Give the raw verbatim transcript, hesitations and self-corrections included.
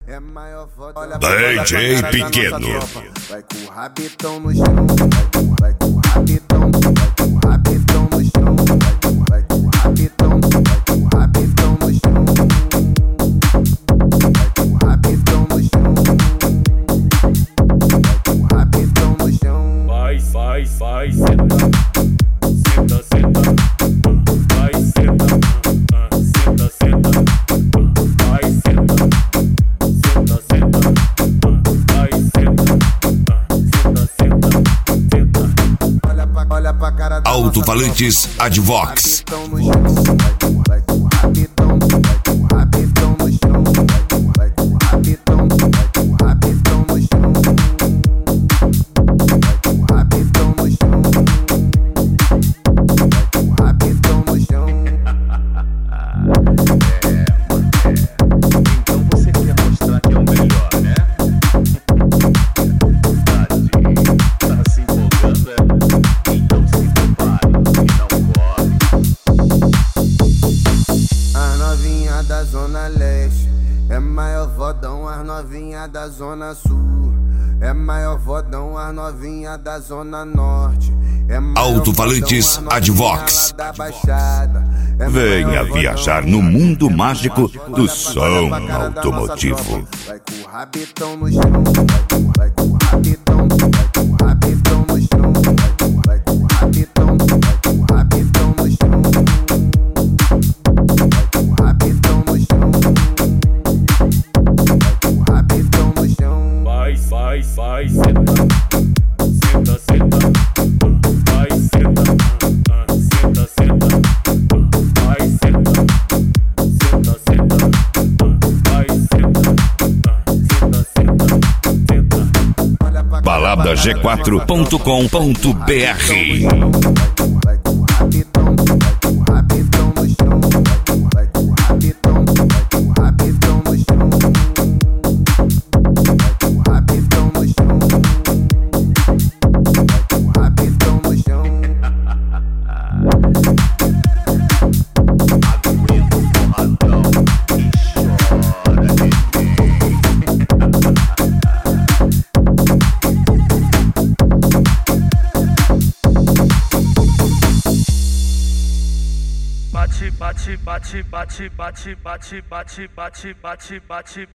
D J Pequeno. Vai com o rabetão no chão, vai com o rabetão, vai com o rabetão no chão, vai com o rabetão, vai com o rabetão no chão, vai com o rabetão no chão, vai com o rabetão no chão. Vai, vai, vai, senta, senta, senta, vai, senta, senta, senta, vai, senta, senta, senta, vai, senta, senta, senta, senta. Olha pra, olha pra cara da Alto-falantes Advox. Vai com o rabetão, vai com o rabetão no chão, vai com o rabetão, vai com o rabetão no chão, vai com o rabetão no chão, vai com o rabetão no chão. Então você quer mostrar que é o melhor, né? Tá se empolgando, é? Então se prepare e não corre. As novinhas da Zona Leste é maior vodão, as novinhas da Zona Sul é maior vodão, as novinhas da Zona Norte é maior Alto-falantes vodão, as Advox. novinhas lá da Baixada é Venha maior viajar vodão. no mundo mágico do Olha som pra cara da nossa automotivo. tropa. Vai com o rabetão no chão, vai com, vai com o rabetão, vai com o rabetão no chão, vai com, vai com o rabetão, vai com o rabetão no chão, vai com o rabetão no chão, vai com o rabetão no chão. Vai, vai, vai, senta, senta, senta, vai, senta, senta, senta, vai, senta, senta, senta, vai, senta, senta, senta, senta. Olha pra cara balada da g quatro ponto com ponto b r. Vai com o rabetão, vai com o rabetão no chão, vai com, vai com o rabetão, vai com o rabetão no chão, vai com o rabetão no chão, vai com o rabetão no chão. Aguenta o porradão e chora, Bate, bate, bate, bate, bate, bate, bate, bate, bate, bate, bate.